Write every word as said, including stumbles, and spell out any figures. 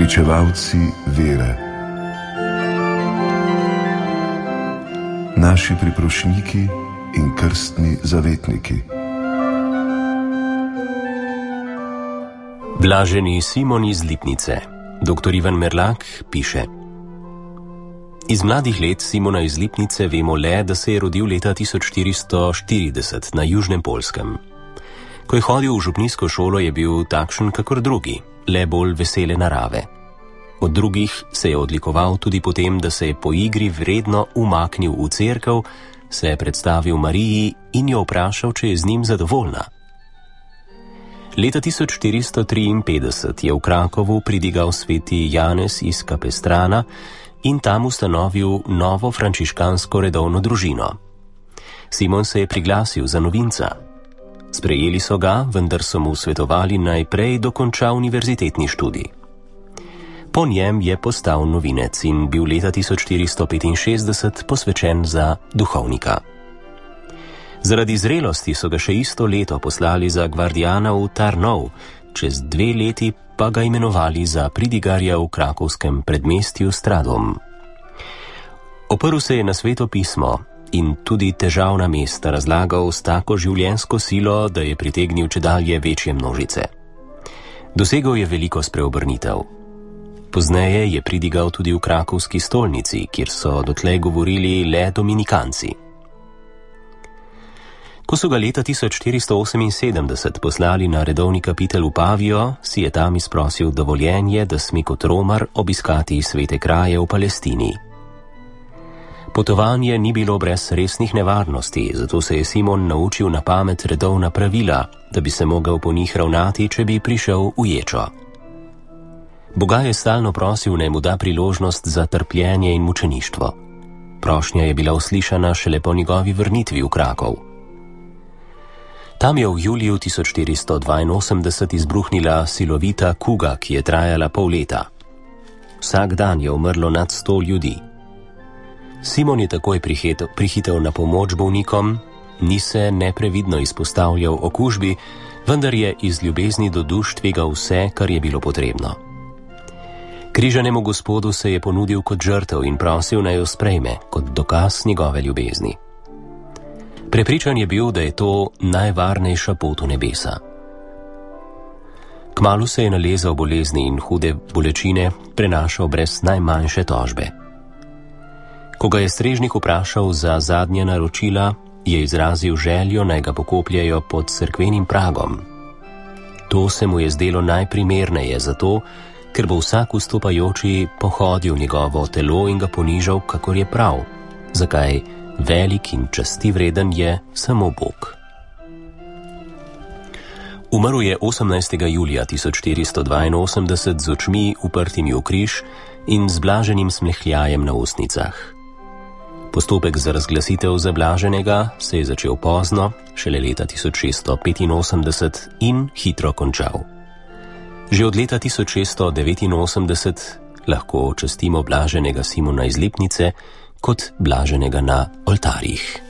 pričevalci vere, naši priprošniki in krstni zavetniki. Blaženi Simon iz Lipnice. Doktor Ivan Merlak piše: Iz mladih let Simona iz Lipnice vemo le, da se je rodil leta tisoč štiristo štirideset na južnem Poljskem. Ko je hodil v župnijsko šolo, je bil takšen kakor drugi, le bolj vesele narave. Od drugih se je odlikoval tudi potem, da se je po igri vredno umaknil v cerkev, se je predstavil Mariji in jo vprašal, če je z njim zadovoljna. Leta tisoč štiristo triinpetdeset je v Krakovu pridigal sveti Janez iz Kapestrana in tam ustanovil novo frančiškansko redovno družino. Simon se je priglasil za novinca. Sprejeli so ga, vendar so mu svetovali najprej dokonča univerzitetni študij. Po njem je postal novinec in bil leta tisoč štiristo petinšestdeset posvečen za duhovnika. Zaradi zrelosti so ga še isto leto poslali za gvardijana v Tarnov, čez dve leti pa ga imenovali za pridigarja v krakovskem predmestju Stradom. Oprl se je na Sveto pismo in tudi težavna mesta razlagal s tako življenjsko silo, da je pritegnil čedalje večje množice. Dosegel je veliko spreobrnitev. Pozneje je pridigal tudi v krakovski stolnici, kjer so dotlej govorili le dominikanci. Ko so ga leta tisoč štiristo oseminsedemdeset poslali na redovni kapitel v Pavijo, si je tam izprosil dovoljenje, da sme kot romar obiskati svete kraje v Palestini. Potovanje ni bilo brez resnih nevarnosti, zato se je Simon naučil na pamet redovna pravila, da bi se mogel po njih ravnati, če bi prišel v ječo. Boga je stalno prosil, naj mu da priložnost za trpljenje in mučeništvo. Prošnja je bila uslišana šele po njegovi vrnitvi v Krakov. Tam je v juliju tisoč štiristo dvainosemdeset izbruhnila silovita kuga, ki je trajala pol leta. Vsak dan je umrlo nad sto ljudi. Simon je takoj prihitel, prihitel na pomoč bolnikom, ni se neprevidno izpostavljal okužbi, vendar je iz ljubezni do duš tvegal vse, kar je bilo potrebno. Križanemu Gospodu se je ponudil kot žrtev in prosil, naj jo sprejme, kot dokaz njegove ljubezni. Prepričan je bil, da je to najvarnejša pot v nebesa. Kmalu se je nalezal bolezni in hude bolečine prenašal brez najmanjše tožbe. Ko ga je strežnik vprašal za zadnje naročila, je izrazil željo, naj ga pokopljajo pod cerkvenim pragom. To se mu je zdelo najprimerneje zato, ker bo vsak vstopajoči pohodil njegovo telo in ga ponižal, kakor je prav, zakaj velik in časti vreden je samo Bog. Umrl je osemnajstega julija tisoč štiristo dvainosemdeset z očmi uprtimi v križ in z blaženim smehljajem na ustnicah. Postopek za razglasitev za blaženega se je začel pozno, šele leta tisoč šeststo petinosemdeset in hitro končal. Že od leta tisoč šeststo devetinosemdeset lahko častimo blaženega Simona iz Lipnice kot blaženega na oltarjih.